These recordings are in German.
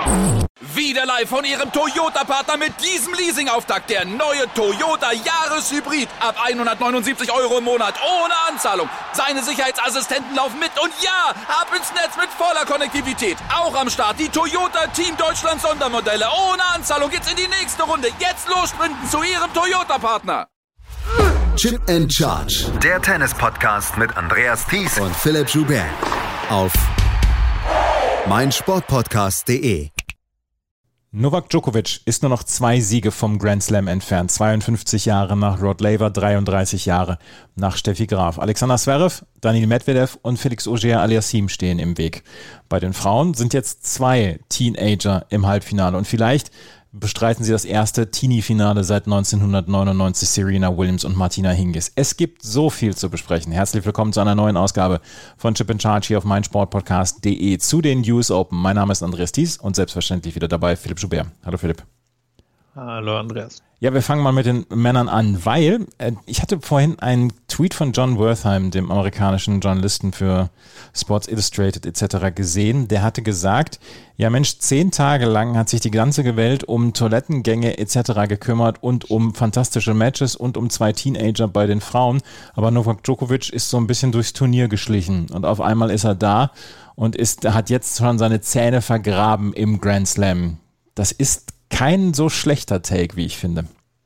Wieder live von Ihrem Toyota-Partner mit diesem Leasing-Auftakt. Der neue Toyota Jahreshybrid. Ab 179 € im Monat. Ohne Anzahlung. Seine Sicherheitsassistenten laufen mit. Und ja, ab ins Netz mit voller Konnektivität. Auch am Start die Toyota Team Deutschland Sondermodelle. Ohne Anzahlung geht's in die nächste Runde. Jetzt los sprinten zu Ihrem Toyota-Partner. Chip and Charge. Der Tennis-Podcast mit Andreas Thies und Philipp Joubert. Auf meinsportpodcast.de. Novak Djokovic ist nur noch 2 Siege vom Grand Slam entfernt. 52 Jahre nach Rod Laver, 33 Jahre nach Steffi Graf. Alexander Zverev, Daniil Medvedev und Felix Auger-Aliassime stehen im Weg. Bei den Frauen sind jetzt 2 Teenager im Halbfinale und vielleicht bestreiten sie das erste Teenie-Finale seit 1999, Serena Williams und Martina Hingis. Es gibt so viel zu besprechen. Herzlich willkommen zu einer neuen Ausgabe von Chip and Charge hier auf meinsportpodcast.de zu den US Open. Mein Name ist Andreas Thies und selbstverständlich wieder dabei Philipp Joubert. Hallo Philipp. Hallo Andreas. Ja, wir fangen mal mit den Männern an, weil ich hatte vorhin einen Tweet von John Wertheim, dem amerikanischen Journalisten für Sports Illustrated etc. gesehen. Der hatte gesagt, ja Mensch, 10 Tage lang hat sich die ganze Welt um Toilettengänge etc. gekümmert und um fantastische Matches und um 2 Teenager bei den Frauen. Aber Novak Djokovic ist so ein bisschen durchs Turnier geschlichen und auf einmal ist er da und hat jetzt schon seine Zähne vergraben im Grand Slam. Das ist kein so schlechter Take, wie ich finde.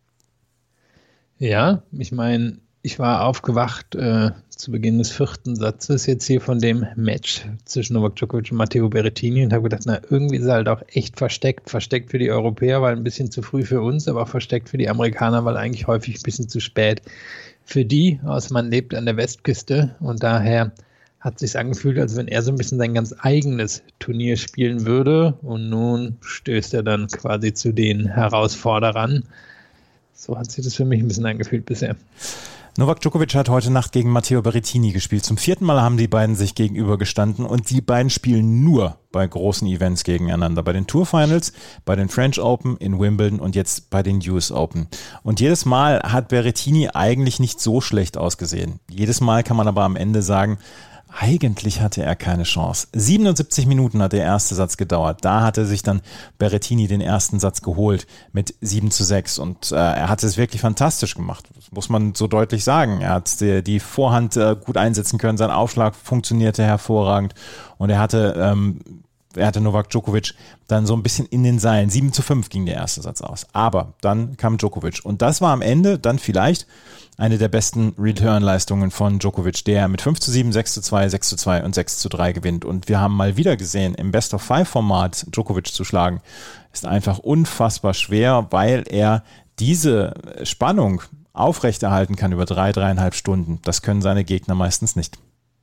Ja, ich meine, ich war aufgewacht zu Beginn des 4. Satzes jetzt hier von dem Match zwischen Novak Djokovic und Matteo Berrettini und habe gedacht, na, irgendwie ist er halt auch echt versteckt für die Europäer, weil ein bisschen zu früh für uns, aber auch versteckt für die Amerikaner, weil eigentlich häufig ein bisschen zu spät für die, außer man lebt an der Westküste und daher hat sich angefühlt, als wenn er so ein bisschen sein ganz eigenes Turnier spielen würde und nun stößt er dann quasi zu den Herausforderern. So hat sich das für mich ein bisschen angefühlt bisher. Novak Djokovic hat heute Nacht gegen Matteo Berrettini gespielt. Zum 4. Mal haben die beiden sich gegenübergestanden und die beiden spielen nur bei großen Events gegeneinander. Bei den Tour Finals, bei den French Open, in Wimbledon und jetzt bei den US Open. Und jedes Mal hat Berrettini eigentlich nicht so schlecht ausgesehen. Jedes Mal kann man aber am Ende sagen, eigentlich hatte er keine Chance. 77 Minuten hat der erste Satz gedauert. Da hatte sich dann Berrettini den ersten Satz geholt mit 7:6 und er hat es wirklich fantastisch gemacht. Das muss man so deutlich sagen. Er hat die Vorhand gut einsetzen können, sein Aufschlag funktionierte hervorragend und er hatte Novak Djokovic dann so ein bisschen in den Seilen. 7:5 ging der erste Satz aus. Aber dann kam Djokovic und das war am Ende dann vielleicht eine der besten Return-Leistungen von Djokovic, der mit 5:7, 6:2, 6:2 und 6:3 gewinnt. Und wir haben mal wieder gesehen, im Best-of-5-Format Djokovic zu schlagen, ist einfach unfassbar schwer, weil er diese Spannung aufrechterhalten kann über 3,5 Stunden. Das können seine Gegner meistens nicht.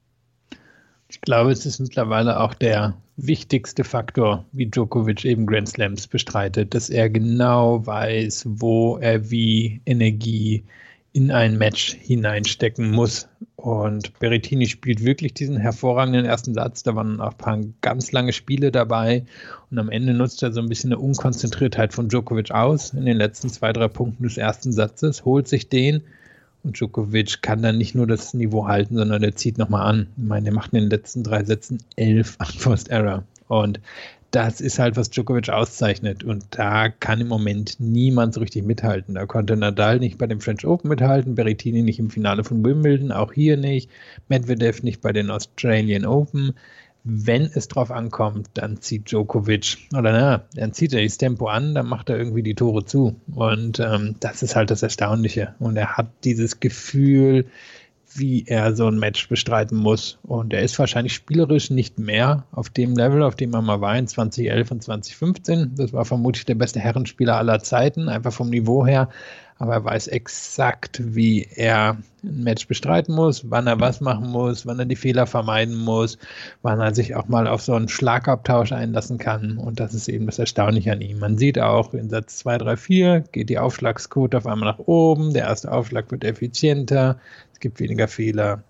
Ich glaube, es ist mittlerweile auch der wichtigste Faktor, wie Djokovic eben Grand Slams bestreitet, dass er genau weiß, wo er wie Energie in ein Match hineinstecken muss. Und Berrettini spielt wirklich diesen hervorragenden ersten Satz. Da waren auch ein paar ganz lange Spiele dabei. Und am Ende nutzt er so ein bisschen eine Unkonzentriertheit von Djokovic aus in den letzten 2-3 Punkten des ersten Satzes, holt sich den. Und Djokovic kann dann nicht nur das Niveau halten, sondern der zieht nochmal an. Ich meine, der macht in den letzten 3 Sätzen 11 Unforced Error. Und das ist halt, was Djokovic auszeichnet. Und da kann im Moment niemand so richtig mithalten. Da konnte Nadal nicht bei dem French Open mithalten, Berrettini nicht im Finale von Wimbledon, auch hier nicht, Medvedev nicht bei den Australian Open. Wenn es drauf ankommt, dann zieht Djokovic, dann zieht er das Tempo an, dann macht er irgendwie die Tore zu. Und das ist halt das Erstaunliche. Und er hat dieses Gefühl, wie er so ein Match bestreiten muss. Und er ist wahrscheinlich spielerisch nicht mehr auf dem Level, auf dem er mal war in 2011 und 2015. Das war vermutlich der beste Herrenspieler aller Zeiten, einfach vom Niveau her. Aber er weiß exakt, wie er ein Match bestreiten muss, wann er was machen muss, wann er die Fehler vermeiden muss, wann er sich auch mal auf so einen Schlagabtausch einlassen kann. Und das ist eben das Erstaunliche an ihm. Man sieht auch, in Satz 2, 3, 4 geht die Aufschlagsquote auf einmal nach oben. Der erste Aufschlag wird effizienter. Es gibt weniger Fehler.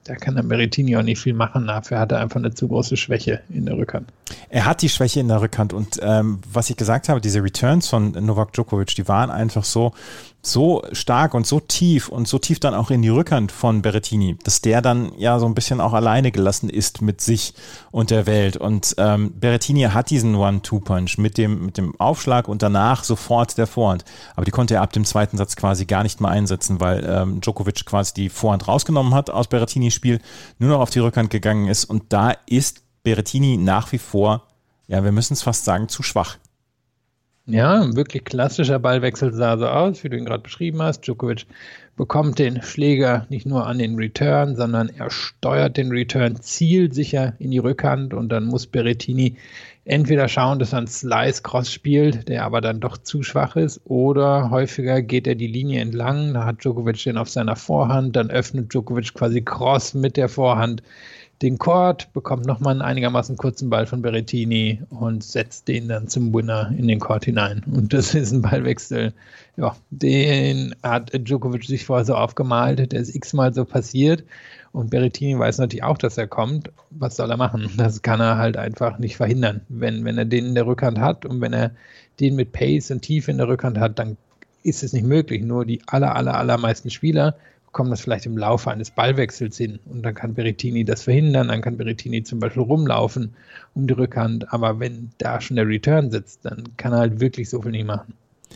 da kann der Berrettini auch nicht viel machen. Dafür hat er einfach eine zu große Schwäche in der Rückhand. Er hat die Schwäche in der Rückhand und was ich gesagt habe, diese Returns von Novak Djokovic, die waren einfach so stark und so tief dann auch in die Rückhand von Berrettini, dass der dann ja so ein bisschen auch alleine gelassen ist mit sich und der Welt. Und Berrettini hat diesen One-Two-Punch mit dem Aufschlag und danach sofort der Vorhand. Aber die konnte er ab dem zweiten Satz quasi gar nicht mehr einsetzen, weil Djokovic quasi die Vorhand rausgenommen hat aus Berrettinis Spiel, nur noch auf die Rückhand gegangen ist. Und da ist Berrettini nach wie vor, ja, wir müssen es fast sagen, zu schwach. Ja, ein wirklich klassischer Ballwechsel sah so aus, wie du ihn gerade beschrieben hast. Djokovic bekommt den Schläger nicht nur an den Return, sondern er steuert den Return zielsicher in die Rückhand und dann muss Berrettini entweder schauen, dass er einen Slice-Cross spielt, der aber dann doch zu schwach ist, oder häufiger geht er die Linie entlang, da hat Djokovic den auf seiner Vorhand, dann öffnet Djokovic quasi Cross mit der Vorhand den Court, bekommt nochmal einen einigermaßen kurzen Ball von Berrettini und setzt den dann zum Winner in den Court hinein. Und das ist ein Ballwechsel, ja, den hat Djokovic sich vorher so aufgemalt, der ist x-mal so passiert. Und Berrettini weiß natürlich auch, dass er kommt. Was soll er machen? Das kann er halt einfach nicht verhindern. Wenn er den in der Rückhand hat und wenn er den mit Pace und Tiefe in der Rückhand hat, dann ist es nicht möglich. Nur die allermeisten Spieler kommen das vielleicht im Laufe eines Ballwechsels hin und dann kann Berrettini das verhindern, dann kann Berrettini zum Beispiel rumlaufen um die Rückhand, aber wenn da schon der Return sitzt, dann kann er halt wirklich so viel nicht machen.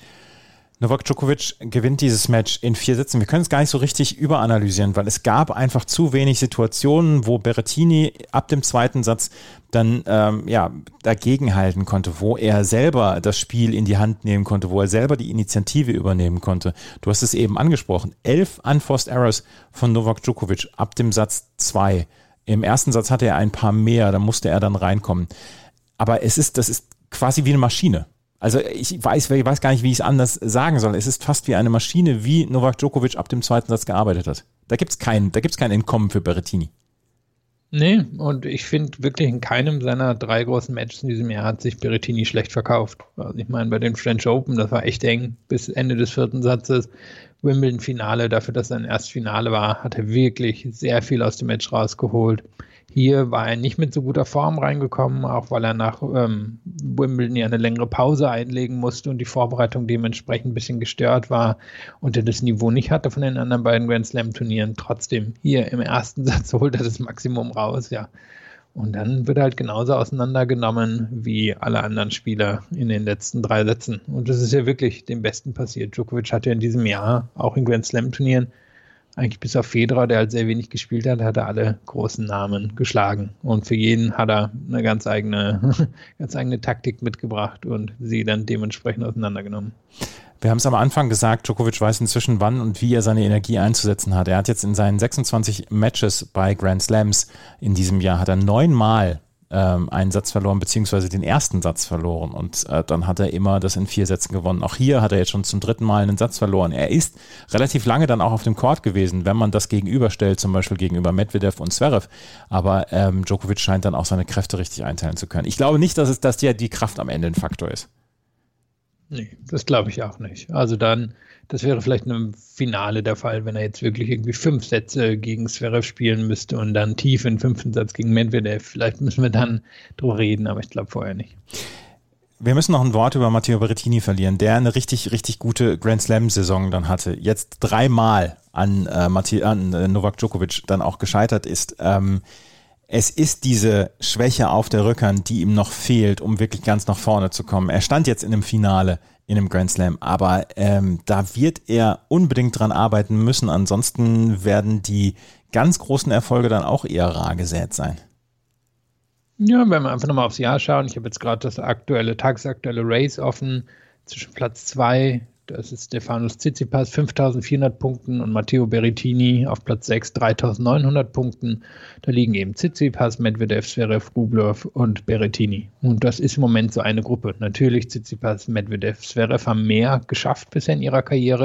Novak Djokovic gewinnt dieses Match in 4 Sätzen. Wir können es gar nicht so richtig überanalysieren, weil es gab einfach zu wenig Situationen, wo Berrettini ab dem zweiten Satz dann dagegenhalten konnte, wo er selber das Spiel in die Hand nehmen konnte, wo er selber die Initiative übernehmen konnte. Du hast es eben angesprochen. 11 Unforced Errors von Novak Djokovic ab dem Satz 2. Im ersten Satz hatte er ein paar mehr, da musste er dann reinkommen. Aber das ist quasi wie eine Maschine. Also ich weiß gar nicht, wie ich es anders sagen soll. Es ist fast wie eine Maschine, wie Novak Djokovic ab dem zweiten Satz gearbeitet hat. Da gibt's kein Entkommen für Berrettini. Nee, und ich finde wirklich in keinem seiner 3 großen Matches in diesem Jahr hat sich Berrettini schlecht verkauft. Also ich meine, bei den French Open, das war echt eng bis Ende des 4. Satzes. Wimbledon-Finale, dafür, dass er ein Erstfinale war, hat er wirklich sehr viel aus dem Match rausgeholt. Hier war er nicht mit so guter Form reingekommen, auch weil er nach Wimbledon ja eine längere Pause einlegen musste und die Vorbereitung dementsprechend ein bisschen gestört war und er das Niveau nicht hatte von den anderen beiden Grand Slam Turnieren. Trotzdem, hier im ersten Satz holt er das Maximum raus, ja. Und dann wird er halt genauso auseinandergenommen wie alle anderen Spieler in den letzten 3 Sätzen. Und das ist ja wirklich dem Besten passiert. Djokovic hat ja in diesem Jahr auch in Grand Slam Turnieren eigentlich bis auf Federer, der halt sehr wenig gespielt hat, hat er alle großen Namen geschlagen. Und für jeden hat er eine ganz eigene Taktik mitgebracht und sie dann dementsprechend auseinandergenommen. Wir haben es am Anfang gesagt, Djokovic weiß inzwischen, wann und wie er seine Energie einzusetzen hat. Er hat jetzt in seinen 26 Matches bei Grand Slams in diesem Jahr, hat er 9-mal einen Satz verloren, beziehungsweise den ersten Satz verloren und dann hat er immer das in 4 Sätzen gewonnen. Auch hier hat er jetzt schon zum 3. Mal einen Satz verloren. Er ist relativ lange dann auch auf dem Court gewesen, wenn man das gegenüberstellt, zum Beispiel gegenüber Medvedev und Zverev, aber Djokovic scheint dann auch seine Kräfte richtig einteilen zu können. Ich glaube nicht, dass die Kraft am Ende ein Faktor ist. Nee, das glaube ich auch nicht. Also dann, das wäre vielleicht in einem Finale der Fall, wenn er jetzt wirklich irgendwie 5 Sätze gegen Zverev spielen müsste und dann tief in 5. Satz gegen Medvedev. Vielleicht müssen wir dann drüber reden, aber ich glaube vorher nicht. Wir müssen noch ein Wort über Matteo Berrettini verlieren, der eine richtig, richtig gute Grand Slam-Saison dann hatte. Jetzt 3-mal an Novak Djokovic dann auch gescheitert ist. Es ist diese Schwäche auf der Rückhand, die ihm noch fehlt, um wirklich ganz nach vorne zu kommen. Er stand jetzt in einem Finale in einem Grand Slam, aber da wird er unbedingt dran arbeiten müssen. Ansonsten werden die ganz großen Erfolge dann auch eher rar gesät sein. Ja, wenn wir einfach nochmal aufs Jahr schauen. Ich habe jetzt gerade das tagesaktuelle Race offen zwischen Platz 2. Das ist Stefanos Tsitsipas, 5.400 Punkten und Matteo Berrettini auf Platz 6, 3.900 Punkten. Da liegen eben Tsitsipas, Medvedev, Zverev, Rublev und Berrettini. Und das ist im Moment so eine Gruppe. Natürlich Tsitsipas, Medvedev, Zverev haben mehr geschafft bisher in ihrer Karriere,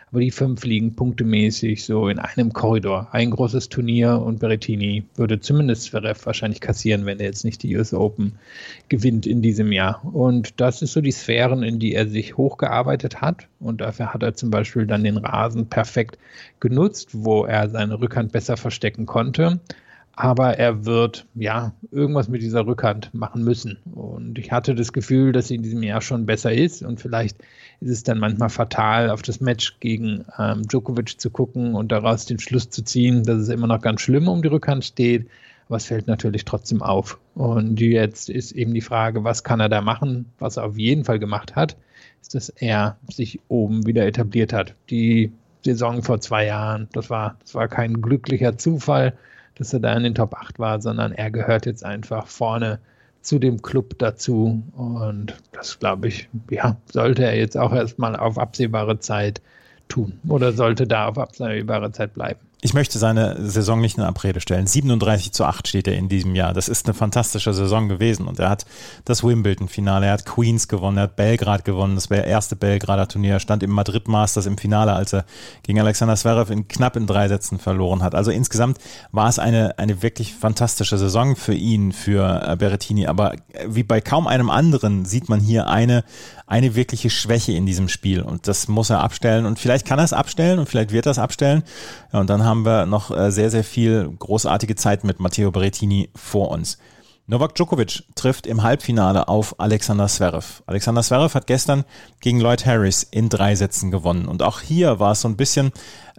Aber die 5 liegen punktemäßig so in einem Korridor. Ein großes Turnier und Berrettini würde zumindest Zverev wahrscheinlich kassieren, wenn er jetzt nicht die US Open gewinnt in diesem Jahr. Und das ist so die Sphären, in die er sich hochgearbeitet hat. Und dafür hat er zum Beispiel dann den Rasen perfekt genutzt, wo er seine Rückhand besser verstecken konnte. Aber er wird, irgendwas mit dieser Rückhand machen müssen. Und ich hatte das Gefühl, dass sie in diesem Jahr schon besser ist. Und vielleicht ist es dann manchmal fatal, auf das Match gegen Djokovic zu gucken und daraus den Schluss zu ziehen, dass es immer noch ganz schlimm um die Rückhand steht. Aber es fällt natürlich trotzdem auf. Und jetzt ist eben die Frage, was kann er da machen? Was er auf jeden Fall gemacht hat, ist, dass er sich oben wieder etabliert hat. Die Saison vor 2 Jahren, das war kein glücklicher Zufall, dass er da in den Top 8 war, sondern er gehört jetzt einfach vorne zu dem Club dazu. Und das, glaube ich, sollte er jetzt auch erstmal auf absehbare Zeit tun oder sollte da auf absehbare Zeit bleiben. Ich möchte seine Saison nicht in Abrede stellen. 37:8 steht er in diesem Jahr. Das ist eine fantastische Saison gewesen. Und er hat das Wimbledon-Finale, er hat Queens gewonnen, er hat Belgrad gewonnen, das erste Belgrader Turnier. Er stand im Madrid Masters im Finale, als er gegen Alexander Zverev knapp in 3 Sätzen verloren hat. Also insgesamt war es eine wirklich fantastische Saison für ihn, für Berrettini. Aber wie bei kaum einem anderen sieht man hier eine wirkliche Schwäche in diesem Spiel. Und das muss er abstellen. Und vielleicht kann er es abstellen und vielleicht wird er es abstellen. Ja, und dann haben wir noch sehr, sehr viel großartige Zeit mit Matteo Berrettini vor uns. Novak Djokovic trifft im Halbfinale auf Alexander Zverev. Alexander Zverev hat gestern gegen Lloyd Harris in 3 Sätzen gewonnen. Und auch hier war es so ein bisschen,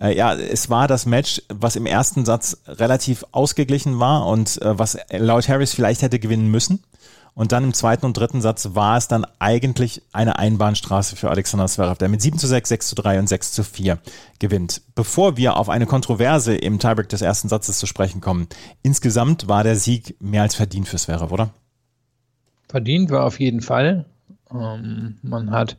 es war das Match, was im ersten Satz relativ ausgeglichen war und was Lloyd Harris vielleicht hätte gewinnen müssen. Und dann im 2. und 3. Satz war es dann eigentlich eine Einbahnstraße für Alexander Zverev, der mit 7:6, 6:3 und 6:4 gewinnt. Bevor wir auf eine Kontroverse im Tiebreak des ersten Satzes zu sprechen kommen, insgesamt war der Sieg mehr als verdient für Zverev, oder? Verdient war auf jeden Fall. Man hat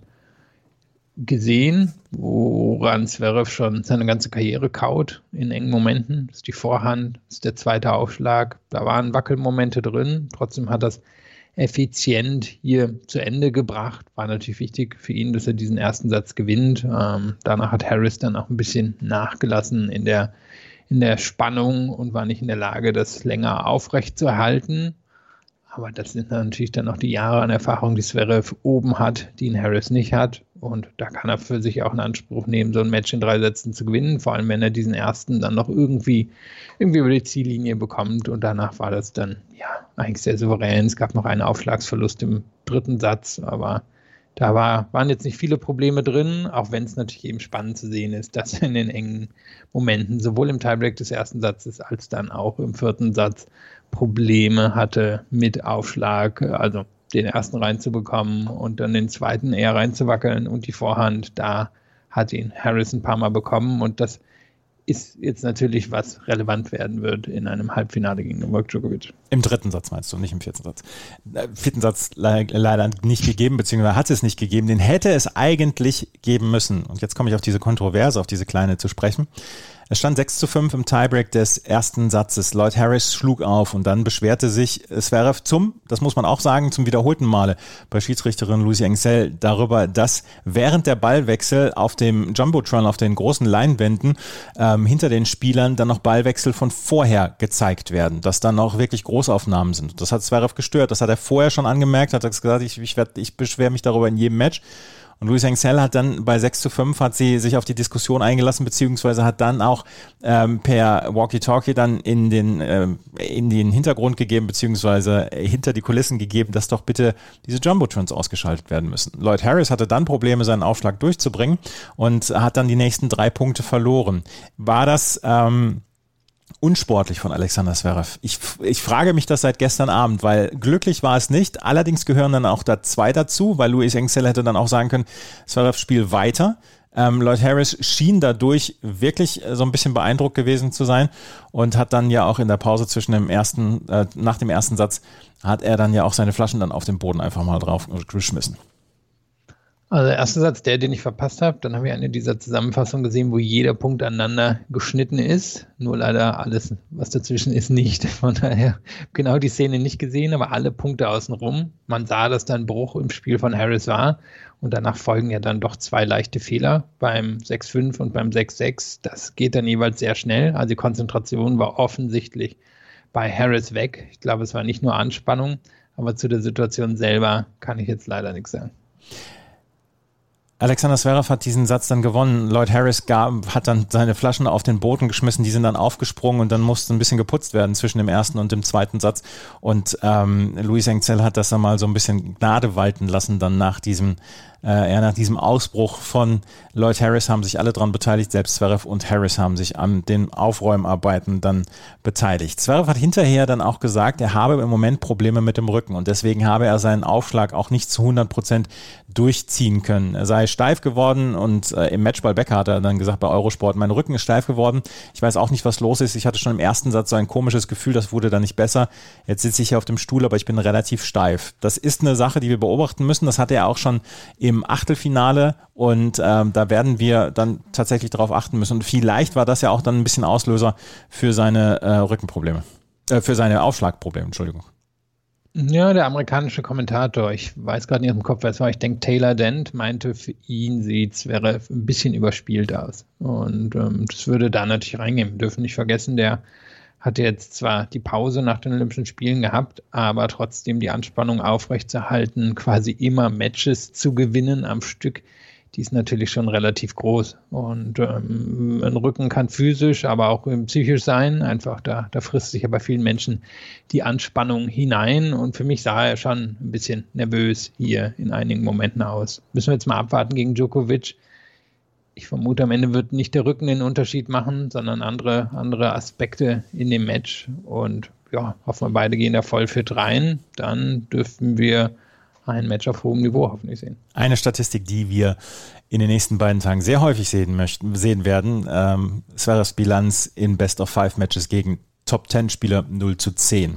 gesehen, woran Zverev schon seine ganze Karriere kaut in engen Momenten. Das ist die Vorhand, das ist der zweite Aufschlag. Da waren Wackelmomente drin. Trotzdem hat das effizient hier zu Ende gebracht. War natürlich wichtig für ihn, dass er diesen ersten Satz gewinnt. Danach hat Harris dann auch ein bisschen nachgelassen in der Spannung und war nicht in der Lage, das länger aufrecht zu erhalten. Aber das sind natürlich dann auch die Jahre an Erfahrung, die Zverev oben hat, die ihn Harris nicht hat. Und da kann er für sich auch in Anspruch nehmen, so ein Match in 3 Sätzen zu gewinnen. Vor allem, wenn er diesen ersten dann noch irgendwie über die Ziellinie bekommt. Und danach war das dann eigentlich sehr souverän. Es gab noch einen Aufschlagsverlust im 3. Satz, aber da waren jetzt nicht viele Probleme drin, auch wenn es natürlich eben spannend zu sehen ist, dass er in den engen Momenten sowohl im Tiebreak des ersten Satzes als dann auch im 4. Satz Probleme hatte mit Aufschlag, also den ersten reinzubekommen und dann den zweiten eher reinzuwackeln und die Vorhand, da hat ihn Harris ein paar Mal bekommen und das ist jetzt natürlich, was relevant werden wird in einem Halbfinale gegen Novak Djokovic. Im 3. Satz meinst du, nicht im 4. Satz. 4. Satz leider nicht gegeben, beziehungsweise hat es nicht gegeben. Den hätte es eigentlich geben müssen. Und jetzt komme ich auf diese Kontroverse, auf diese kleine zu sprechen. Es stand 6:5 im Tiebreak des ersten Satzes. Lloyd Harris schlug auf und dann beschwerte sich Zverev das muss man auch sagen, zum wiederholten Male bei Schiedsrichterin Lucy Engsel darüber, dass während der Ballwechsel auf dem Jumbotron, auf den großen Leinwänden hinter den Spielern dann noch Ballwechsel von vorher gezeigt werden, dass dann auch wirklich Großaufnahmen sind. Das hat Zverev gestört, das hat er vorher schon angemerkt, hat er gesagt, ich beschwere mich darüber in jedem Match. Und Lucy Engsel hat dann bei 6:5 hat sie sich auf die Diskussion eingelassen, beziehungsweise hat dann auch per Walkie-Talkie dann in den Hintergrund gegeben, beziehungsweise hinter die Kulissen gegeben, dass doch bitte diese Jumbotrons ausgeschaltet werden müssen. Lloyd Harris hatte dann Probleme, seinen Aufschlag durchzubringen und hat dann die nächsten 3 Punkte verloren. War das unsportlich von Alexander Zverev? Ich frage mich das seit gestern Abend, weil glücklich war es nicht. Allerdings gehören dann auch da 2 dazu, weil Luis Engsel hätte dann auch sagen können, Zverev spielt weiter. Lloyd Harris schien dadurch wirklich so ein bisschen beeindruckt gewesen zu sein und hat dann ja auch in der Pause nach dem ersten Satz, hat er dann ja auch seine Flaschen dann auf den Boden einfach mal drauf geschmissen. Also der erste Satz, den ich verpasst habe, dann habe ich eine dieser Zusammenfassungen gesehen, wo jeder Punkt aneinander geschnitten ist, nur leider alles, was dazwischen ist, nicht. Von daher genau die Szene nicht gesehen, aber alle Punkte außenrum. Man sah, dass da ein Bruch im Spiel von Harris war und danach folgen ja dann doch 2 leichte Fehler beim 6-5 und beim 6-6. Das geht dann jeweils sehr schnell, also die Konzentration war offensichtlich bei Harris weg. Ich glaube, es war nicht nur Anspannung, aber zu der Situation selber kann ich jetzt leider nichts sagen. Alexander Zverev hat diesen Satz dann gewonnen. Lloyd Harris hat dann seine Flaschen auf den Boden geschmissen, die sind dann aufgesprungen und dann musste ein bisschen geputzt werden zwischen dem ersten und dem zweiten Satz. Und Luis Engzell hat das dann mal so ein bisschen Gnade walten lassen, dann nach diesem Ausbruch von Lloyd Harris haben sich alle dran beteiligt, selbst Zverev und Harris haben sich an den Aufräumarbeiten dann beteiligt. Zverev hat hinterher dann auch gesagt, er habe im Moment Probleme mit dem Rücken und deswegen habe er seinen Aufschlag auch nicht zu 100% durchziehen können. Er sei steif geworden und im Matchball Becker hat er dann gesagt bei Eurosport, mein Rücken ist steif geworden. Ich weiß auch nicht, was los ist. Ich hatte schon im ersten Satz so ein komisches Gefühl, das wurde dann nicht besser. Jetzt sitze ich hier auf dem Stuhl, aber ich bin relativ steif. Das ist eine Sache, die wir beobachten müssen. Das hatte er auch schon im Achtelfinale und da werden wir dann tatsächlich darauf achten müssen. Und vielleicht war das ja auch dann ein bisschen Auslöser für seine Rückenprobleme, für seine Aufschlagprobleme, Entschuldigung. Ja, der amerikanische Kommentator, ich weiß gerade nicht aus dem Kopf, wer es war, ich denke Taylor Dent meinte, für ihn sieht Zverev ein bisschen überspielt aus. Und das würde da natürlich reingehen. Wir dürfen nicht vergessen, der hatte jetzt zwar die Pause nach den Olympischen Spielen gehabt, aber trotzdem die Anspannung aufrechtzuerhalten, quasi immer Matches zu gewinnen am Stück, die ist natürlich schon relativ groß. Und ein Rücken kann physisch, aber auch psychisch sein. Einfach da frisst sich ja bei vielen Menschen die Anspannung hinein. Und für mich sah er schon ein bisschen nervös hier in einigen Momenten aus. Müssen wir jetzt mal abwarten gegen Djokovic. Ich vermute, am Ende wird nicht der Rücken den Unterschied machen, sondern andere Aspekte in dem Match. Und ja, hoffen wir beide gehen da voll fit rein. Dann dürften wir ein Match auf hohem Niveau hoffentlich sehen. Eine Statistik, die wir in den nächsten beiden Tagen sehr häufig sehen werden, Zverevs Bilanz in Best-of-5-Matches gegen Top-10-Spieler 0-10.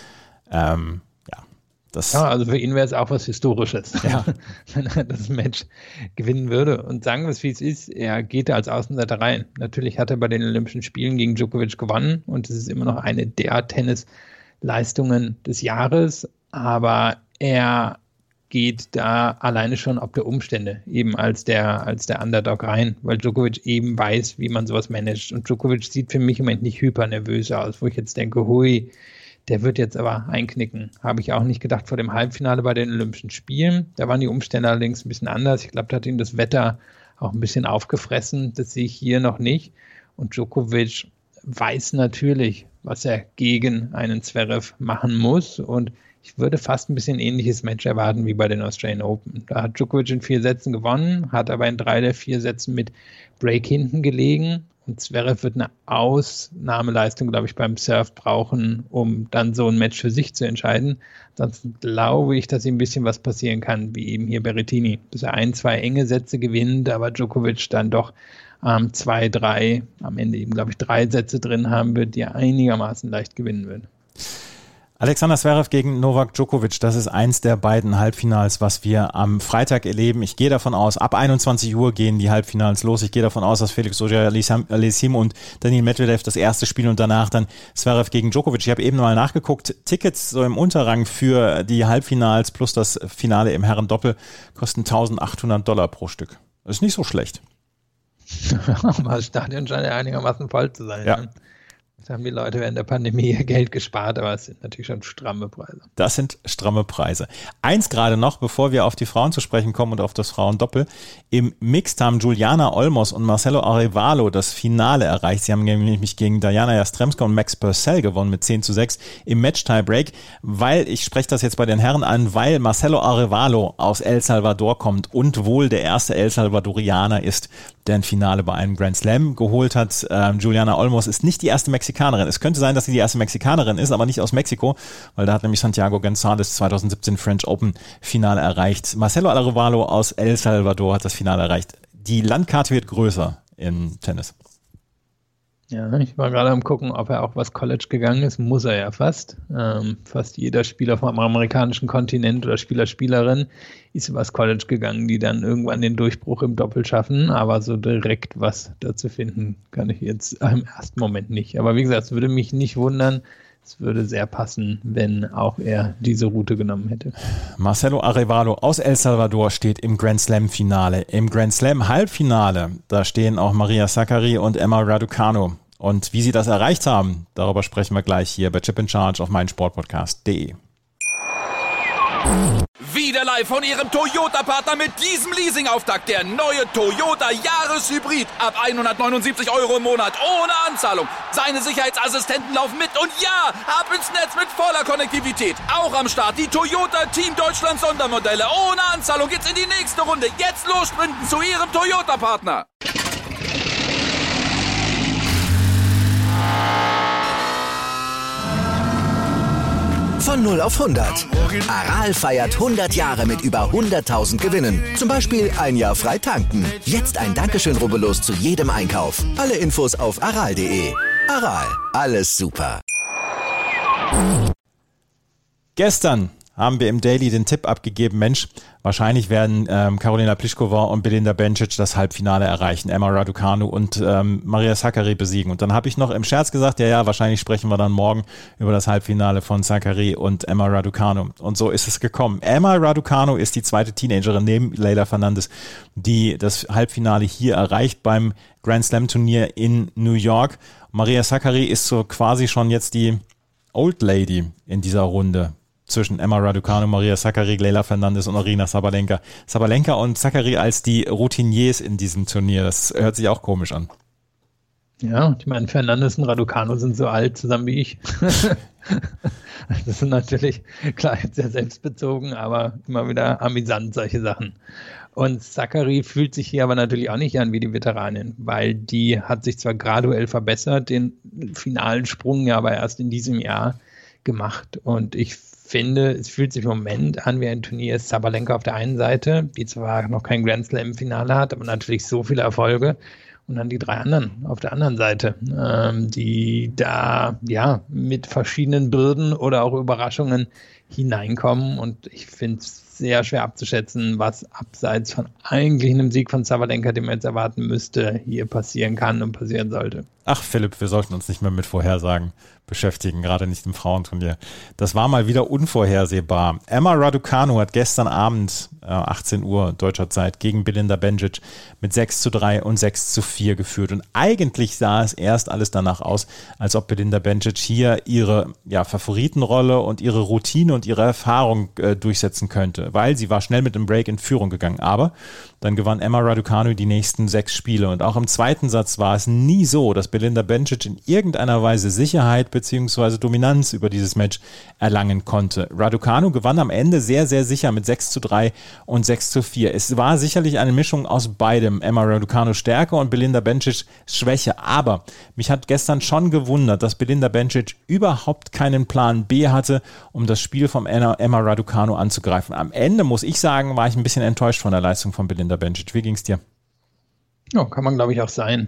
Also für ihn wäre es auch was Historisches, wenn er das Match gewinnen würde. Und sagen wir es, wie es ist, er geht da als Außenseiter rein. Natürlich hat er bei den Olympischen Spielen gegen Djokovic gewonnen und es ist immer noch eine der Tennisleistungen des Jahres, aber er geht da alleine schon ob der Umstände eben als der Underdog rein, weil Djokovic eben weiß, wie man sowas managt. Und Djokovic sieht für mich im Moment nicht hypernervös aus, wo ich jetzt denke, hui, der wird jetzt aber einknicken. Habe ich auch nicht gedacht vor dem Halbfinale bei den Olympischen Spielen. Da waren die Umstände allerdings ein bisschen anders. Ich glaube, da hat ihn das Wetter auch ein bisschen aufgefressen. Das sehe ich hier noch nicht. Und Djokovic weiß natürlich, was er gegen einen Zverev machen muss. Und ich würde fast ein bisschen ähnliches Match erwarten wie bei den Australian Open. Da hat Djokovic in 4 Sätzen gewonnen, hat aber in 3 der 4 Sätzen mit Break hinten gelegen. Und Zverev wird eine Ausnahmeleistung, glaube ich, beim Serve brauchen, um dann so ein Match für sich zu entscheiden. Ansonsten glaube ich, dass ihm ein bisschen was passieren kann, wie eben hier Berrettini. Dass er 1, 2 enge Sätze gewinnt, aber Djokovic dann doch 2, 3, am Ende eben, glaube ich, 3 Sätze drin haben wird, die er einigermaßen leicht gewinnen wird. Alexander Zverev gegen Novak Djokovic, das ist eins der beiden Halbfinals, was wir am Freitag erleben. Ich gehe davon aus, ab 21 Uhr gehen die Halbfinals los. Ich gehe davon aus, dass Felix Auger-Aliassime und Daniil Medvedev das erste spielen und danach dann Zverev gegen Djokovic. Ich habe eben mal nachgeguckt, Tickets so im Unterrang für die Halbfinals plus das Finale im Herrendoppel kosten $1.800 pro Stück. Das ist nicht so schlecht. Aber das Stadion scheint ja einigermaßen voll zu sein. Ja. Ne? Da haben die Leute während der Pandemie ihr Geld gespart, aber es sind natürlich schon stramme Preise. Das sind stramme Preise. Eins gerade noch, bevor wir auf die Frauen zu sprechen kommen und auf das Frauendoppel. Im Mixed haben Juliana Olmos und Marcelo Arevalo das Finale erreicht. Sie haben nämlich gegen Diana Jastremska und Max Purcell gewonnen mit 10-6 im Match-Tiebreak. Ich spreche das jetzt bei den Herren an, weil Marcelo Arevalo aus El Salvador kommt und wohl der erste El Salvadorianer ist, der ein Finale bei einem Grand Slam geholt hat. Juliana Olmos ist nicht die erste Mexikanerin. Es könnte sein, dass sie die erste Mexikanerin ist, aber nicht aus Mexiko, weil da hat nämlich Santiago González 2017 French Open Finale erreicht. Marcelo Arevalo aus El Salvador hat das Finale erreicht. Die Landkarte wird größer im Tennis. Ja, ich war gerade am gucken, ob er auch was College gegangen ist. Muss er ja fast. Fast jeder Spieler vom amerikanischen Kontinent oder Spielerin ist übers College gegangen, die dann irgendwann den Durchbruch im Doppel schaffen. Aber so direkt was dazu finden, kann ich jetzt im ersten Moment nicht. Aber wie gesagt, es würde mich nicht wundern. Es würde sehr passen, wenn auch er diese Route genommen hätte. Marcelo Arevalo aus El Salvador steht im Grand Slam-Finale. Im Grand Slam-Halbfinale, da stehen auch Maria Sakkari und Emma Raducanu. Und wie sie das erreicht haben, darüber sprechen wir gleich hier bei Chip in Charge auf meinsportpodcast.de. Wieder live von Ihrem Toyota-Partner mit diesem Leasing-Auftakt. Der neue Toyota Jahreshybrid. Ab 179 € im Monat. Ohne Anzahlung. Seine Sicherheitsassistenten laufen mit. Und ja, ab ins Netz mit voller Konnektivität. Auch am Start die Toyota Team Deutschland Sondermodelle. Ohne Anzahlung geht's in die nächste Runde. Jetzt los sprinten zu Ihrem Toyota-Partner. Von 0 auf 100. Aral feiert 100 Jahre mit über 100.000 Gewinnen. Zum Beispiel ein Jahr frei tanken. Jetzt ein Dankeschön, rubbellos zu jedem Einkauf. Alle Infos auf aral.de. Aral, alles super. Gestern haben wir im Daily den Tipp abgegeben, Mensch, wahrscheinlich werden Karolina Pliskova und Belinda Bencic das Halbfinale erreichen, Emma Raducanu und Maria Sakkari besiegen. Und dann habe ich noch im Scherz gesagt, ja, wahrscheinlich sprechen wir dann morgen über das Halbfinale von Sakkari und Emma Raducanu. Und so ist es gekommen. Emma Raducanu ist die zweite Teenagerin neben Leylah Fernandez, die das Halbfinale hier erreicht beim Grand Slam Turnier in New York. Maria Sakkari ist so quasi schon jetzt die Old Lady in dieser Runde. Zwischen Emma Raducanu, Maria Sakkari, Leylah Fernandez und Aryna Sabalenka. Sabalenka und Sakkari als die Routiniers in diesem Turnier. Das hört sich auch komisch an. Ja, ich meine, Fernandez und Raducanu sind so alt zusammen wie ich. Das sind natürlich, klar, sehr selbstbezogen, aber immer wieder amüsant, solche Sachen. Und Sakkari fühlt sich hier aber natürlich auch nicht an wie die Veteranin, weil die hat sich zwar graduell verbessert, den finalen Sprung ja aber erst in diesem Jahr gemacht. Und ich finde, es fühlt sich im Moment an wie ein Turnier. Sabalenka auf der einen Seite, die zwar noch kein Grand Slam im Finale hat, aber natürlich so viele Erfolge. Und dann die drei anderen auf der anderen Seite, die da ja mit verschiedenen Bürden oder auch Überraschungen hineinkommen. Und ich finde es sehr schwer abzuschätzen, was abseits von eigentlich einem Sieg von Sabalenka, den man jetzt erwarten müsste, hier passieren kann und passieren sollte. Ach Philipp, wir sollten uns nicht mehr mit Vorhersagen beschäftigen, gerade nicht im Frauenturnier. Das war mal wieder unvorhersehbar. Emma Raducanu hat gestern Abend, 18 Uhr deutscher Zeit, gegen Belinda Bencic mit 6:3 und 6:4 geführt. Und eigentlich sah es erst alles danach aus, als ob Belinda Bencic hier ihre Favoritenrolle und ihre Routine und ihre Erfahrung durchsetzen könnte, weil sie war schnell mit dem Break in Führung gegangen. Aber dann gewann Emma Raducanu die nächsten 6 Spiele. Und auch im zweiten Satz war es nie so, dass Belinda Bencic in irgendeiner Weise Sicherheit bzw. Dominanz über dieses Match erlangen konnte. Raducanu gewann am Ende sehr, sehr sicher mit 6:3 und 6:4. Es war sicherlich eine Mischung aus beidem. Emma Raducanu Stärke und Belinda Bencic Schwäche. Aber mich hat gestern schon gewundert, dass Belinda Bencic überhaupt keinen Plan B hatte, um das Spiel von Emma Raducanu anzugreifen. Am Ende, muss ich sagen, war ich ein bisschen enttäuscht von der Leistung von Belinda Bencic. Wie ging es dir? Ja, kann man, glaube ich, auch sein.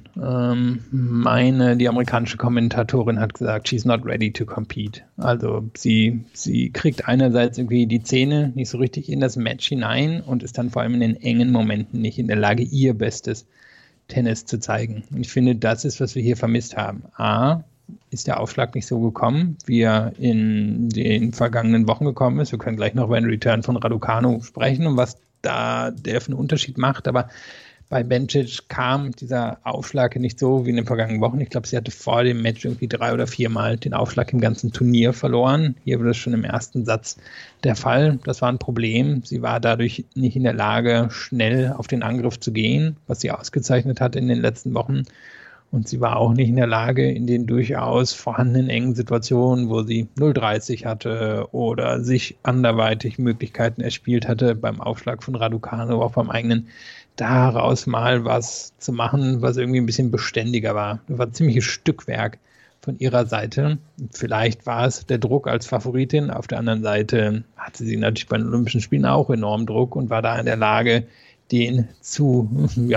Die amerikanische Kommentatorin hat gesagt, she's not ready to compete. Also sie kriegt einerseits irgendwie die Zähne nicht so richtig in das Match hinein und ist dann vor allem in den engen Momenten nicht in der Lage, ihr bestes Tennis zu zeigen. Und ich finde, das ist, was wir hier vermisst haben. A, ist der Aufschlag nicht so gekommen, wie er in den vergangenen Wochen gekommen ist. Wir können gleich noch über den Return von Raducanu sprechen und was da der für einen Unterschied macht, aber bei Bencic kam dieser Aufschlag nicht so wie in den vergangenen Wochen. Ich glaube, sie hatte vor dem Match irgendwie 3 oder 4 Mal den Aufschlag im ganzen Turnier verloren. Hier war das schon im ersten Satz der Fall. Das war ein Problem. Sie war dadurch nicht in der Lage, schnell auf den Angriff zu gehen, was sie ausgezeichnet hat in den letzten Wochen. Und sie war auch nicht in der Lage, in den durchaus vorhandenen engen Situationen, wo sie 0:30 hatte oder sich anderweitig Möglichkeiten erspielt hatte, beim Aufschlag von Raducanu, auch beim eigenen, daraus mal was zu machen, was irgendwie ein bisschen beständiger war. Das war ein ziemliches Stückwerk von ihrer Seite. Vielleicht war es der Druck als Favoritin. Auf der anderen Seite hatte sie natürlich bei den Olympischen Spielen auch enormen Druck und war da in der Lage, den zu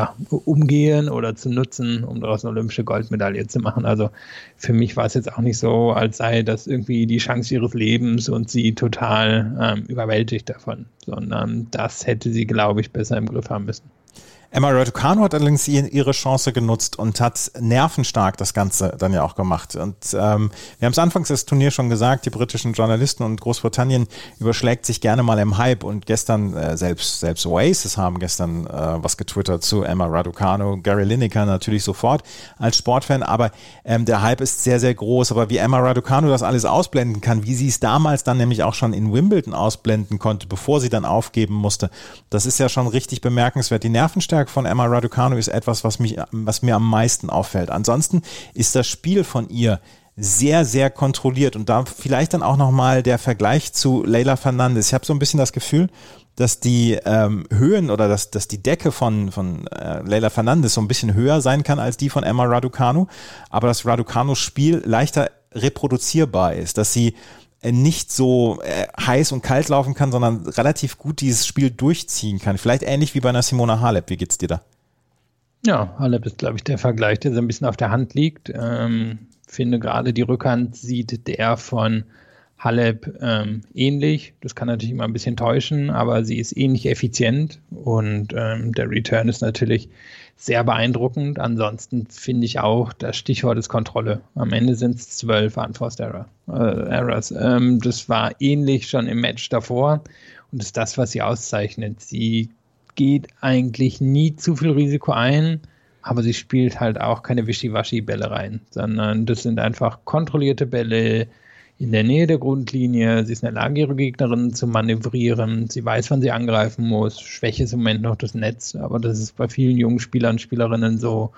umgehen oder zu nutzen, um daraus eine olympische Goldmedaille zu machen. Also für mich war es jetzt auch nicht so, als sei das irgendwie die Chance ihres Lebens und sie total überwältigt davon, sondern das hätte sie, glaube ich, besser im Griff haben müssen. Emma Raducanu hat allerdings ihre Chance genutzt und hat nervenstark das Ganze dann ja auch gemacht. Und wir haben es anfangs des Turniers schon gesagt, die britischen Journalisten und Großbritannien überschlägt sich gerne mal im Hype. Und gestern, selbst Oasis haben gestern was getwittert zu Emma Raducanu, Gary Lineker natürlich sofort als Sportfan. Aber der Hype ist sehr, sehr groß. Aber wie Emma Raducanu das alles ausblenden kann, wie sie es damals dann nämlich auch schon in Wimbledon ausblenden konnte, bevor sie dann aufgeben musste, das ist ja schon richtig bemerkenswert. Die Nervenstärke von Emma Raducanu ist etwas, was mir am meisten auffällt. Ansonsten ist das Spiel von ihr sehr, sehr kontrolliert und da vielleicht dann auch nochmal der Vergleich zu Leylah Fernandez. Ich habe so ein bisschen das Gefühl, dass die Höhen oder dass die Decke von Leylah Fernandez so ein bisschen höher sein kann als die von Emma Raducanu, aber dass Raducanus Spiel leichter reproduzierbar ist, dass sie nicht so heiß und kalt laufen kann, sondern relativ gut dieses Spiel durchziehen kann. Vielleicht ähnlich wie bei einer Simona Halep. Wie geht's dir da? Ja, Halep ist, glaube ich, der Vergleich, der so ein bisschen auf der Hand liegt. Finde gerade die Rückhand sieht der von Halep ähnlich. Das kann natürlich immer ein bisschen täuschen, aber sie ist ähnlich effizient und der Return ist natürlich sehr beeindruckend. Ansonsten finde ich auch, das Stichwort ist Kontrolle. Am Ende sind es 12 Unforced Errors. Das war ähnlich schon im Match davor und ist das, was sie auszeichnet. Sie geht eigentlich nie zu viel Risiko ein, aber sie spielt halt auch keine Wischiwaschi-Bälle rein, sondern das sind einfach kontrollierte Bälle in der Nähe der Grundlinie. Sie ist in der Lage, ihre Gegnerinnen zu manövrieren. Sie weiß, wann sie angreifen muss. Schwäche ist im Moment noch das Netz, aber das ist bei vielen jungen Spielern und Spielerinnen so.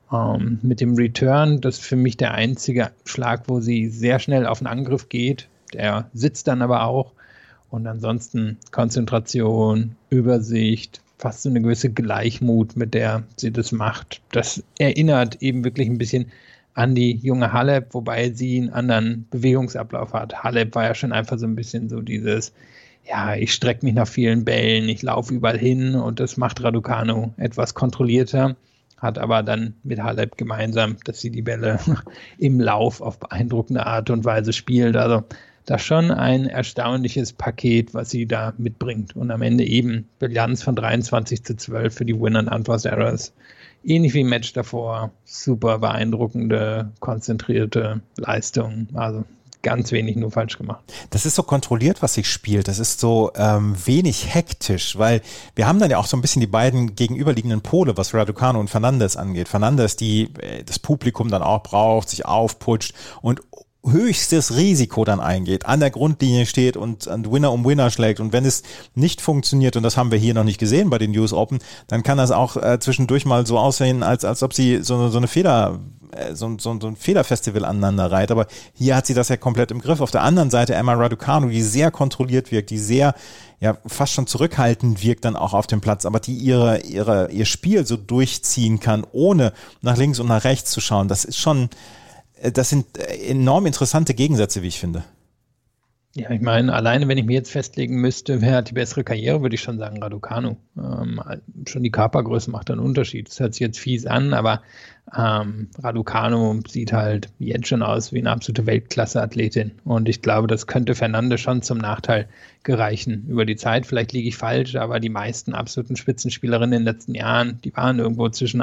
Mit dem Return, das ist für mich der einzige Schlag, wo sie sehr schnell auf den Angriff geht. Der sitzt dann aber auch. Und ansonsten Konzentration, Übersicht, fast so eine gewisse Gleichmut, mit der sie das macht. Das erinnert eben wirklich ein bisschen an die junge Halep, wobei sie einen anderen Bewegungsablauf hat. Halep war ja schon einfach so ein bisschen so dieses, ja, ich strecke mich nach vielen Bällen, ich laufe überall hin und das macht Raducanu etwas kontrollierter, hat aber dann mit Halep gemeinsam, dass sie die Bälle im Lauf auf beeindruckende Art und Weise spielt. Also das ist schon ein erstaunliches Paket, was sie da mitbringt. Und am Ende eben Bilanz von 23:12 für die Win and Unforced Errors. Ähnlich wie im Match davor, super beeindruckende, konzentrierte Leistung. Also ganz wenig nur falsch gemacht. Das ist so kontrolliert, was sie spielt. Das ist so wenig hektisch, weil wir haben dann ja auch so ein bisschen die beiden gegenüberliegenden Pole, was Raducanu und Fernandez angeht. Fernandez, die das Publikum dann auch braucht, sich aufputscht und höchstes Risiko dann eingeht, an der Grundlinie steht und Winner um Winner schlägt. Und wenn es nicht funktioniert, und das haben wir hier noch nicht gesehen bei den US Open, dann kann das auch zwischendurch mal so aussehen, als ob sie so ein Fehlerfestival aneinander reiht. Aber hier hat sie das ja komplett im Griff. Auf der anderen Seite Emma Raducanu, die sehr kontrolliert wirkt, die sehr, ja, fast schon zurückhaltend wirkt dann auch auf dem Platz, aber die ihr Spiel so durchziehen kann, ohne nach links und nach rechts zu schauen. Das sind enorm interessante Gegensätze, wie ich finde. Ja, ich meine, alleine wenn ich mir jetzt festlegen müsste, wer hat die bessere Karriere, würde ich schon sagen Raducanu. Schon die Körpergröße macht einen Unterschied. Das hört sich jetzt fies an, aber Raducanu sieht halt jetzt schon aus wie eine absolute Weltklasse-Athletin. Und ich glaube, das könnte Fernandez schon zum Nachteil gereichen über die Zeit. Vielleicht liege ich falsch, aber die meisten absoluten Spitzenspielerinnen in den letzten Jahren, die waren irgendwo zwischen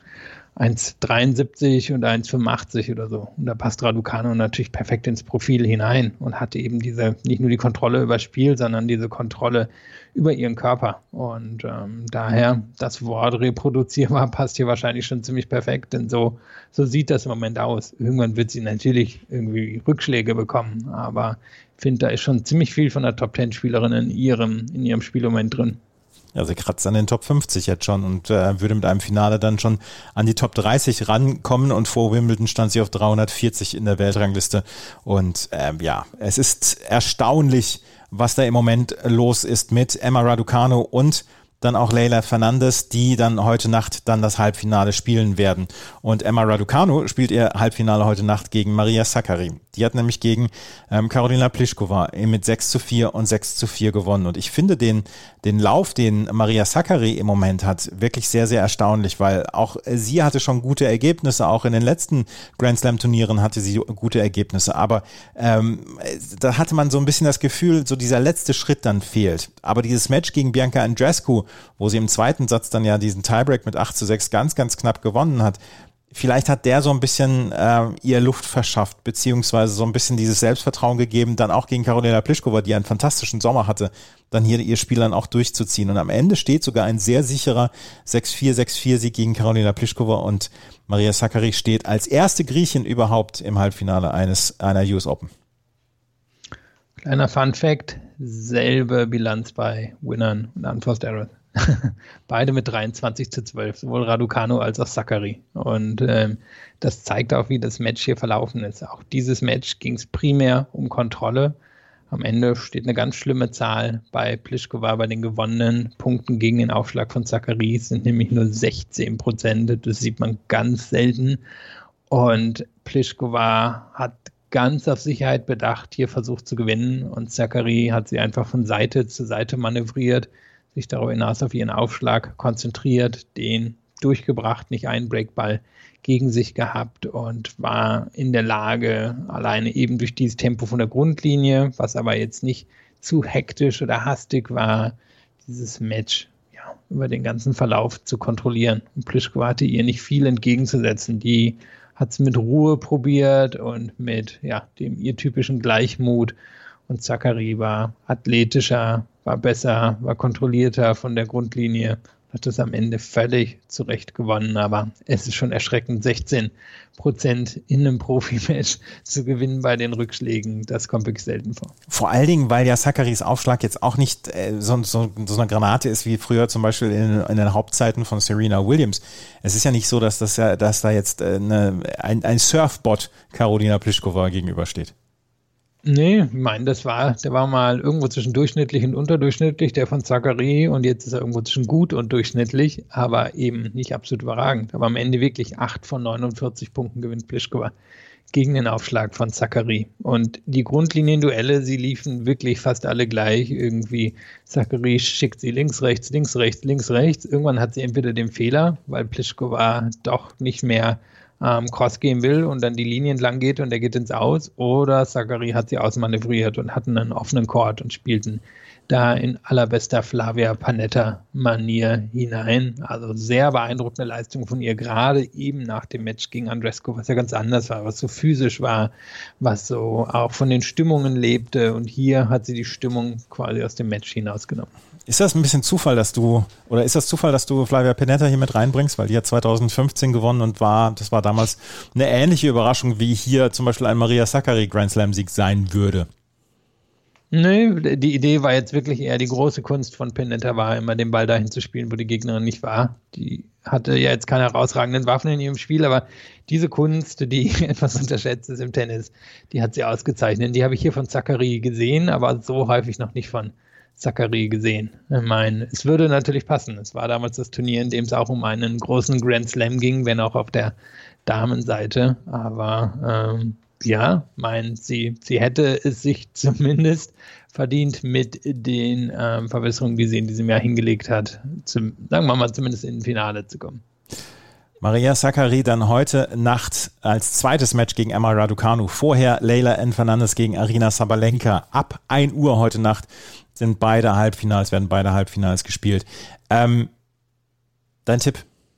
1,73 und 1,85 oder so. Und da passt Raducanu natürlich perfekt ins Profil hinein und hat eben nicht nur die Kontrolle über das Spiel, sondern diese Kontrolle über ihren Körper. Und daher, das Wort reproduzierbar passt hier wahrscheinlich schon ziemlich perfekt, denn so sieht das im Moment aus. Irgendwann wird sie natürlich irgendwie Rückschläge bekommen, aber ich finde, da ist schon ziemlich viel von der Top-10-Spielerin in ihrem Spielmoment drin. Ja, sie kratzt an den Top 50 jetzt schon und würde mit einem Finale dann schon an die Top 30 rankommen und vor Wimbledon stand sie auf 340 in der Weltrangliste und es ist erstaunlich, was da im Moment los ist mit Emma Raducanu und dann auch Leylah Fernandez, die dann heute Nacht dann das Halbfinale spielen werden. Und Emma Raducanu spielt ihr Halbfinale heute Nacht gegen Maria Sakkari. Die hat nämlich gegen Karolina Pliskova mit 6:4 und 6:4 gewonnen. Und ich finde den Lauf, den Maria Sakkari im Moment hat, wirklich sehr, sehr erstaunlich, weil auch sie hatte schon gute Ergebnisse, auch in den letzten Grand Slam Turnieren hatte sie gute Ergebnisse, aber da hatte man so ein bisschen das Gefühl, so dieser letzte Schritt dann fehlt. Aber dieses Match gegen Bianca Andreescu, wo sie im zweiten Satz dann ja diesen Tiebreak mit 8:6 ganz, ganz knapp gewonnen hat, vielleicht hat der so ein bisschen ihr Luft verschafft, beziehungsweise so ein bisschen dieses Selbstvertrauen gegeben, dann auch gegen Karolina Pliskova, die einen fantastischen Sommer hatte, dann hier ihr Spiel dann auch durchzuziehen. Und am Ende steht sogar ein sehr sicherer 6:4, 6:4 Sieg gegen Karolina Pliskova und Maria Sakkari steht als erste Griechin überhaupt im Halbfinale einer US Open. Kleiner Fun-Fact, selbe Bilanz bei Winnern und Unforced Errors. Beide mit 23:12, sowohl Raducanu als auch Sakkari. Und das zeigt auch, wie das Match hier verlaufen ist. Auch dieses Match ging es primär um Kontrolle. Am Ende steht eine ganz schlimme Zahl bei Pliskova. Bei den gewonnenen Punkten gegen den Aufschlag von Sakkari sind nämlich nur 16%. Das sieht man ganz selten. Und Pliskova hat ganz auf Sicherheit bedacht, hier versucht zu gewinnen. Und Sakkari hat sie einfach von Seite zu Seite manövriert, sich darüber hinaus auf ihren Aufschlag konzentriert, den durchgebracht, nicht einen Breakball gegen sich gehabt und war in der Lage, alleine eben durch dieses Tempo von der Grundlinie, was aber jetzt nicht zu hektisch oder hastig war, dieses Match über den ganzen Verlauf zu kontrollieren. Und Pliskova hatte ihr nicht viel entgegenzusetzen. Die hat es mit Ruhe probiert und mit dem ihr typischen Gleichmut. Und Sakkari war athletischer, war besser, war kontrollierter von der Grundlinie, hat das am Ende völlig zurecht gewonnen. Aber es ist schon erschreckend, 16% in einem Profimatch zu gewinnen bei den Rückschlägen. Das kommt wirklich selten vor. Vor allen Dingen, weil ja Sakkaris Aufschlag jetzt auch nicht so eine Granate ist wie früher zum Beispiel in den Hauptzeiten von Serena Williams. Es ist ja nicht so, dass da jetzt ein Surfbot Karolina Pliskova gegenübersteht. Nee, ich meine, der war mal irgendwo zwischen durchschnittlich und unterdurchschnittlich, der von Sakkari, und jetzt ist er irgendwo zwischen gut und durchschnittlich, aber eben nicht absolut überragend. Aber am Ende wirklich 8 von 49 Punkten gewinnt Pliskova gegen den Aufschlag von Sakkari. Und die Grundlinienduelle, sie liefen wirklich fast alle gleich. Irgendwie Sakkari schickt sie links, rechts, links, rechts, links, rechts. Irgendwann hat sie entweder den Fehler, weil Pliskova doch nicht mehr Cross gehen will und dann die Linie entlang geht und er geht ins Aus, oder Sakkari hat sie ausmanövriert und hatten einen offenen Court und spielten da in allerbester Flavia Pannetta-Manier hinein. Also sehr beeindruckende Leistung von ihr, gerade eben nach dem Match gegen Andreescu, was ja ganz anders war, was so physisch war, was so auch von den Stimmungen lebte, und hier hat sie die Stimmung quasi aus dem Match hinausgenommen. Ist das ein bisschen Zufall, dass du Flavia Pannetta hier mit reinbringst, weil die hat 2015 gewonnen und das war damals eine ähnliche Überraschung, wie hier zum Beispiel ein Maria Sakkari Grand Slam Sieg sein würde? Nee, die Idee war jetzt wirklich eher, die große Kunst von Pannetta war immer, den Ball dahin zu spielen, wo die Gegnerin nicht war. Die hatte ja jetzt keine herausragenden Waffen in ihrem Spiel, aber diese Kunst, die etwas unterschätzt ist im Tennis, die hat sie ausgezeichnet. Die habe ich hier von Sakkari gesehen, aber so häufig noch nicht von Sakkari gesehen. Ich meine, es würde natürlich passen. Es war damals das Turnier, in dem es auch um einen großen Grand Slam ging, wenn auch auf der Damenseite. Aber sie hätte es sich zumindest verdient mit den Verbesserungen, die sie in diesem Jahr hingelegt hat, sagen wir mal, zumindest in ein Finale zu kommen. Maria Sakkari dann heute Nacht als zweites Match gegen Emma Raducanu. Vorher Leylah Fernandez gegen Aryna Sabalenka. Ab 1 Uhr heute Nacht werden beide Halbfinals gespielt. Dein Tipp?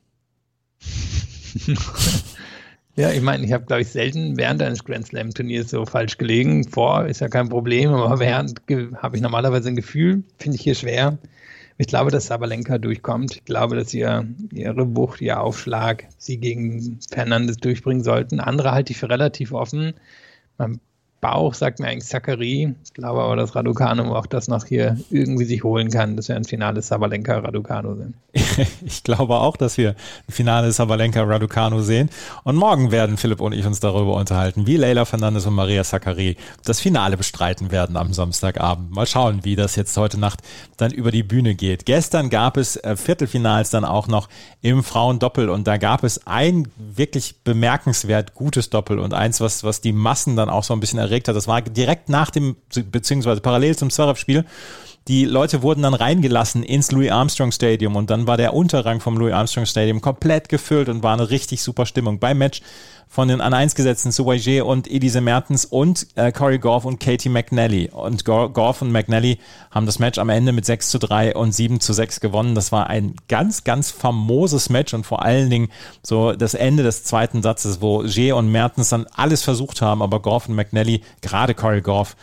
Ja, ich meine, ich habe, glaube ich, selten während eines Grand Slam Turniers so falsch gelegen. Vor ist ja kein Problem, aber während habe ich normalerweise ein Gefühl, finde ich hier schwer. Ich glaube, dass Sabalenka durchkommt. Ich glaube, dass ihre Wucht, ihr Aufschlag sie gegen Fernandez durchbringen sollten. Andere halte ich für relativ offen. Mein Bauch sagt mir eigentlich Sakkari. Ich glaube aber, dass Raducanu auch das noch hier irgendwie sich holen kann, dass wir ein finales Sabalenka-Raducanu sind. Ich glaube auch, dass wir ein Finale Sabalenka-Raducanu sehen. Und morgen werden Philipp und ich uns darüber unterhalten, wie Leylah Fernandez und Maria Sakkari das Finale bestreiten werden am Samstagabend. Mal schauen, wie das jetzt heute Nacht dann über die Bühne geht. Gestern gab es Viertelfinals dann auch noch im Frauendoppel und da gab es ein wirklich bemerkenswert gutes Doppel und eins, was die Massen dann auch so ein bisschen erregt hat. Das war direkt nach dem, beziehungsweise parallel zum Zverev-Spiel. Die Leute wurden dann reingelassen ins Louis Armstrong Stadium und dann war der Unterrang vom Louis Armstrong Stadium komplett gefüllt und war eine richtig super Stimmung beim Match von den an 1 gesetzten Sue Hsieh und Elise Mertens und Corey Goff und Katie McNally. Und Goff und McNally haben das Match am Ende mit 6:3 und 7:6 gewonnen. Das war ein ganz, ganz famoses Match und vor allen Dingen so das Ende des zweiten Satzes, wo Hsieh und Mertens dann alles versucht haben, aber Goff und McNally, gerade Corey Goff,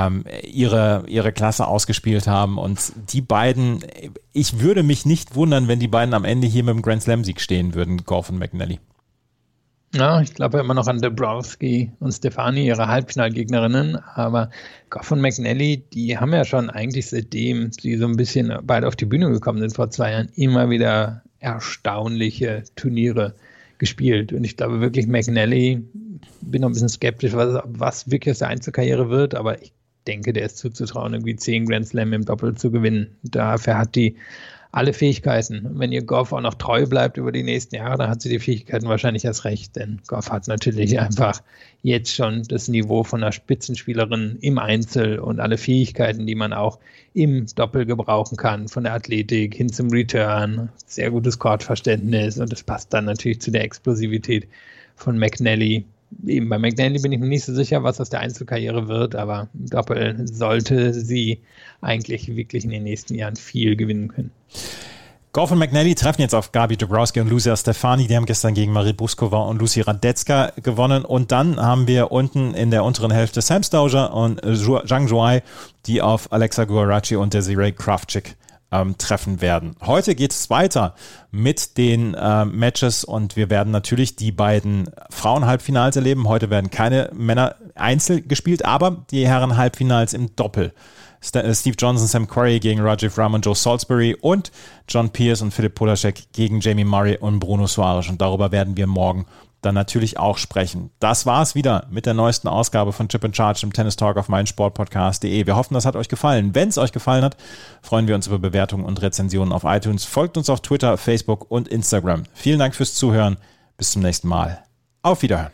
ihre Klasse ausgespielt haben. Und die beiden, ich würde mich nicht wundern, wenn die beiden am Ende hier mit dem Grand Slam-Sieg stehen würden, Goff und McNally. Ja, ich glaube immer noch an Dabrowski und Stefani, ihre Halbfinalgegnerinnen, aber Goff und McNally, die haben ja schon eigentlich seitdem sie so ein bisschen beide auf die Bühne gekommen sind vor 2 Jahren, immer wieder erstaunliche Turniere gespielt und ich glaube wirklich McNally, bin noch ein bisschen skeptisch, was wirklich aus der Einzelkarriere wird, aber ich denke, der ist zuzutrauen, irgendwie 10 Grand Slam im Doppel zu gewinnen. Dafür hat die alle Fähigkeiten. Wenn ihr Goff auch noch treu bleibt über die nächsten Jahre, dann hat sie die Fähigkeiten wahrscheinlich erst recht, denn Goff hat natürlich einfach jetzt schon das Niveau von einer Spitzenspielerin im Einzel und alle Fähigkeiten, die man auch im Doppel gebrauchen kann, von der Athletik hin zum Return, sehr gutes Courtverständnis und das passt dann natürlich zu der Explosivität von McNally. Eben bei McNally bin ich mir nicht so sicher, was aus der Einzelkarriere wird, aber im Doppel sollte sie eigentlich wirklich in den nächsten Jahren viel gewinnen können. Goff und McNally treffen jetzt auf Gabi Dabrowski und Lucia Stefani. Die haben gestern gegen Marie Buskova und Lucy Radetzka gewonnen. Und dann haben wir unten in der unteren Hälfte Sam Stosur und Zhang Zhuai, die auf Alexa Guaracci und Desiree Kravchik treffen werden. Heute geht es weiter mit den Matches und wir werden natürlich die beiden Frauen-Halbfinals erleben. Heute werden keine Männer einzeln gespielt, aber die Herren-Halbfinals im Doppel. Steve Johnson, Sam Querrey gegen Rajiv Ram und Joe Salisbury und John Pierce und Philipp Polasek gegen Jamie Murray und Bruno Soares. Und darüber werden wir morgen dann natürlich auch sprechen. Das war's wieder mit der neuesten Ausgabe von Chip & Charge im Tennis Talk auf meinsportpodcast.de. Wir hoffen, das hat euch gefallen. Wenn es euch gefallen hat, freuen wir uns über Bewertungen und Rezensionen auf iTunes. Folgt uns auf Twitter, Facebook und Instagram. Vielen Dank fürs Zuhören. Bis zum nächsten Mal. Auf Wiederhören.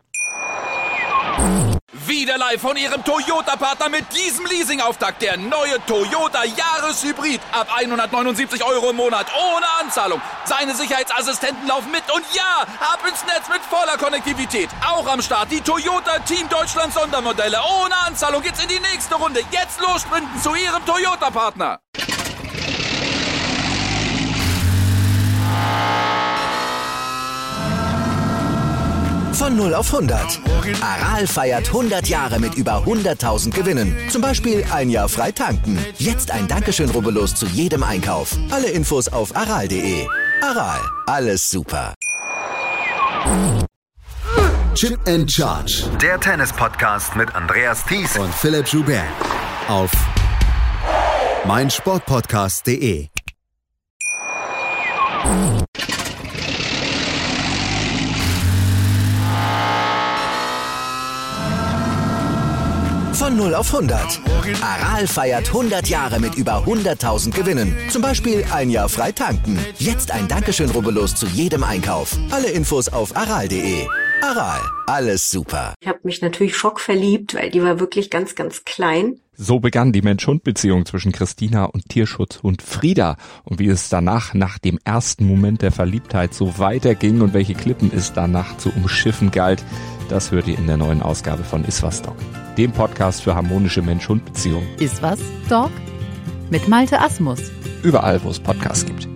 Wieder live von Ihrem Toyota-Partner mit diesem Leasing-Auftakt. Der neue Toyota Jahreshybrid. Ab 179 € im Monat. Ohne Anzahlung. Seine Sicherheitsassistenten laufen mit. Und ja, ab ins Netz mit voller Konnektivität. Auch am Start die Toyota Team Deutschland Sondermodelle. Ohne Anzahlung geht's in die nächste Runde. Jetzt los sprinten zu Ihrem Toyota-Partner. Von 0 auf 100. Aral feiert 100 Jahre mit über 100.000 Gewinnen. Zum Beispiel ein Jahr frei tanken. Jetzt ein Dankeschön, rubbellos zu jedem Einkauf. Alle Infos auf aral.de. Aral, alles super. Chip & Charge. Der Tennis-Podcast mit Andreas Thies und Philipp Joubert. Auf meinsportpodcast.de. Von 0 auf 100. Aral feiert 100 Jahre mit über 100.000 Gewinnen. Zum Beispiel ein Jahr frei tanken. Jetzt ein Dankeschön, rubbellos zu jedem Einkauf. Alle Infos auf aral.de. Aral, alles super. Ich habe mich natürlich schockverliebt, weil die war wirklich ganz, ganz klein. So begann die Mensch-Hund-Beziehung zwischen Christina und Tierschutzhund Frieda. Und wie es danach, nach dem ersten Moment der Verliebtheit, so weiterging und welche Klippen es danach zu umschiffen galt, das hört ihr in der neuen Ausgabe von Iswas Dog, dem Podcast für harmonische Mensch-Hund-Beziehungen. Iswas Dog? Mit Malte Asmus. Überall, wo es Podcasts gibt.